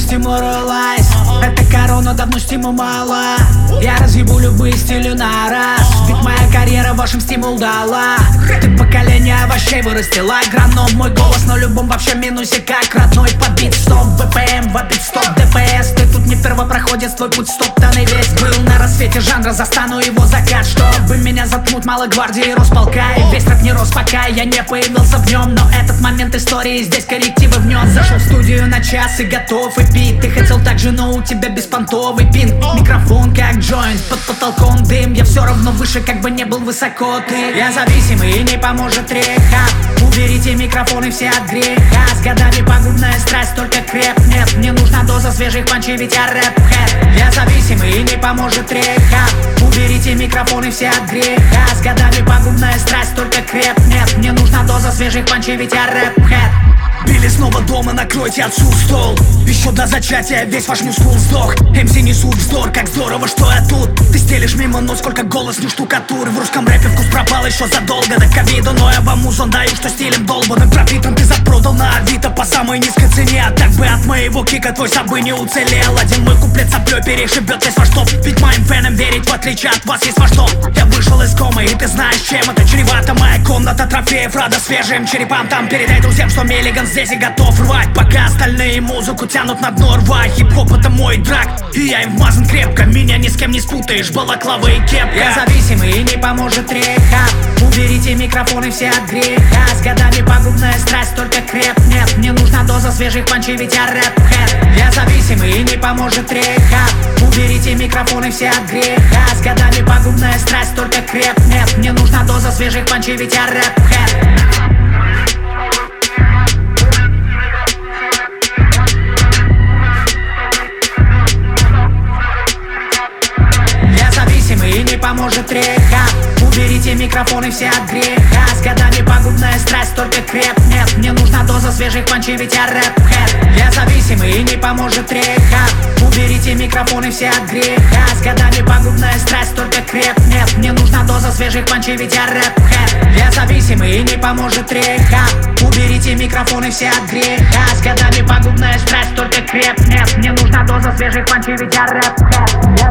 стимурулась. Эта корона давно стиму мало. Я разъебу любые стили на раз. Ведь моя карьера вашим стимул дала. Ты поколение овощей вырастила граном. Мой голос на любом вообще минусе как родной. Подбит стоп, БПМ, вопит стоп, ДПС. Ты тут не первопроходец, твой путь стоптанный весь. Был на рассвете жанра, застану его закат. Чтобы меня заткнуть малой гвардии Росполка. И весь рэп не рос, пока я не появился в нем. Но этот момент истории, здесь коррективы внес. Зашел в студию на час и готов и пить. Ты хотел так же, но у тебя беспонтовый пинг. Микрофон как джойнт, под потолком дым. Я все равно выше, как бы не был высоко ты. Я зависимый и не поможет рехаб. Уберите микрофоны все от греха. С годами пагубная страсть только крепнет. Мне нужна доза свежих панчей, ведь я рэп-хэт. Я зависимый и не поможет рехаб. Уберите микрофоны все от греха. С годами пагубная страсть только крепнет. Мне нужна доза свежих панчей, ведь я рэп-хэт. Били снова дома, накройте отцу стол. Еще до зачатия весь ваш мускул сдох. МС несут вздор, как здорово, что я тут. Ты стелишь мимо, но сколько голос не штукатур. В русском рэпе вкус пропал еще задолго до ковида. Но я вам музон даю, что стилем долбаным пропитан. Ты запродал на Авито по самой низкой цене. А так бы от моего кика твой собой не уцелел. Один мой куплет соплей перешибет весь ваш топ. Ведь моим фэнам верить, в отличие от вас, есть во что. Я вышел из комы, и ты знаешь, чем это чревато. Моя комната трофеев, рада свежим черепам. Там передай друзьям, что Миллиган здесь и готов рвать. Пока остальные музыку тянут на дно рва. Хип-хоп это мой драк, и я им вмазан крепко. Меня ни с кем не спутаешь, балаклава и кепка. Я зависимый и не поможет рехаб. Уберите микрофоны все от греха. С годами пагубная страсть только крепнет. Мне нужна доза свежих панчей, ведь я рэп-хэт. Я зависимый и не поможет рехаб. Уберите микрофоны все от греха. С годами пагубная страсть только крепнет. Мне нужна доза свежих панчей, ведь я рэп-хэт. И не поможет рехаб. Уберите микрофоны все от греха. С годами пагубная страсть только крепнет. Мне нужна доза свежих панчей, ведь я рэп-хэт. Я зависимый и не поможет рехаб. Уберите микрофоны все от греха. С годами пагубная страсть только крепнет. Мне нужна доза свежих панчей, ведь я рэп-хэт. Я зависимый и не поможет рехаб. Уберите микрофоны все от греха. С годами пагубная страсть только крепнет. Мне нужна доза свежих панчей, ведь я рэп-хэт.